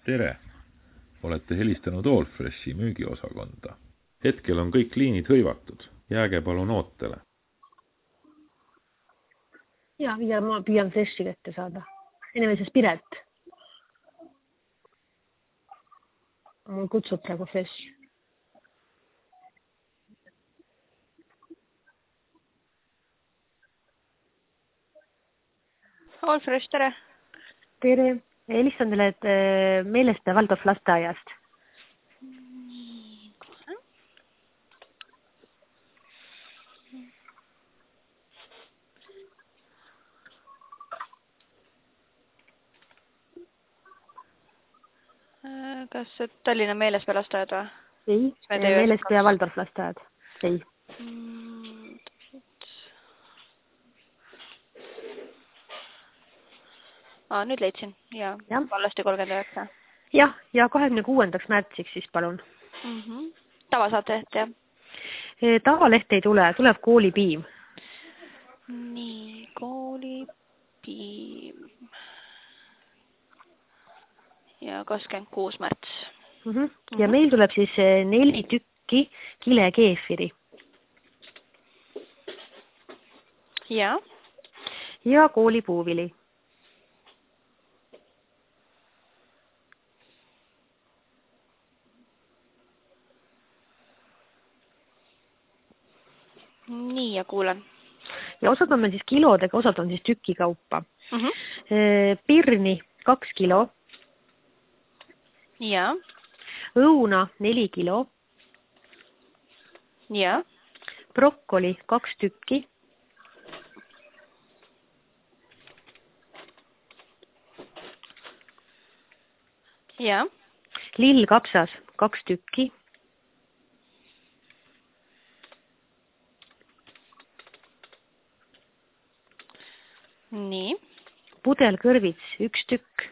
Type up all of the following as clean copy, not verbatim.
Tere! Olete helistanud Allfreshi müügiosakonda. Hetkel on kõik liinid hõivatud. Jääge palun ootele. Ja ma püüan Freshi kätte saada. Inimeses Piret. Mul kutsub praegu Fresh. Allfresh, tere! Tere! Helistan teile, et Meeleste Valdorf lasteaiast. Kas Tallinna Meelespea lasteaed või? Ei, Meelespea Valdorf lasteaed. Ei. Nüüd leidsin. Ja. Vallasti 39. Jah, ja 26. märtsiks siis palun. Tavasaate, jah? Tavaleht ei tule, tuleb koolipiim. Nii, koolipiim. Ja 26. märts. Ja meil tuleb siis 4 tükki kilekeefiri. Ja? Ja koolipuuvili. Nii, ja kuulen. Ja osad on meil siis kilodega, osad on siis tüki kaupa. Pirni 2 kilo. Ja. Õuna 4 kilo. Ja. Brokkoli 2 tükki. Ja. Lillkapsas 2 tükki. Nii. Pudelkõrvits 1 tükk.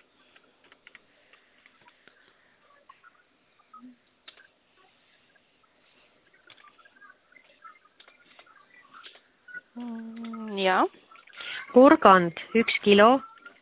Ja. Porgand 1 kilo.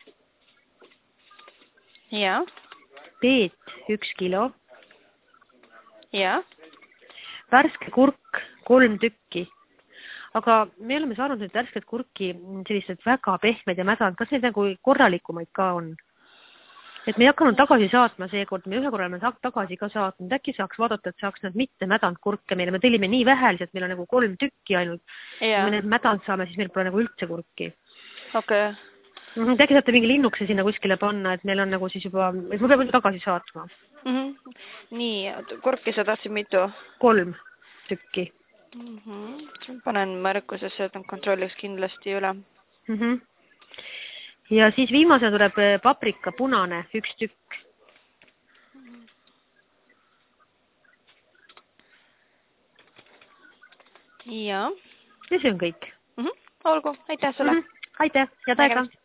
Ja. Peet 1 kilo. Ja. Värske kurk 3 tükki. Aga me oleme saanud nüüd värsket kurki sellised väga pehmed ja mädanud. Kas neid nagu korralikumaid ka on? Et me ei hakanud tagasi saatma seekord, me ühe korral me tagasi ka saatnud. Äkki saaks vaadata, et saaks need mitte mädanud kurke meile. Me tellime nii väheliselt, meil on nagu 3 tükki ainult. Kui me need mädanud saame, siis meil pole nagu üldse kurki. Okei. Äkki saate mingi linnukse sinna kuskile panna, et meil on nagu siis juba, et me peame tagasi saatma. Nii, kurki sa tahtsid mitu? 3 tükki. Panen märkusesse, et nad kontrolliks kindlasti üle. Ja siis viimase tuleb paprika punane 1 tükk. Ja. Ja see on kõik. Olgu, aitäh sulle. Aitäh, ja taega.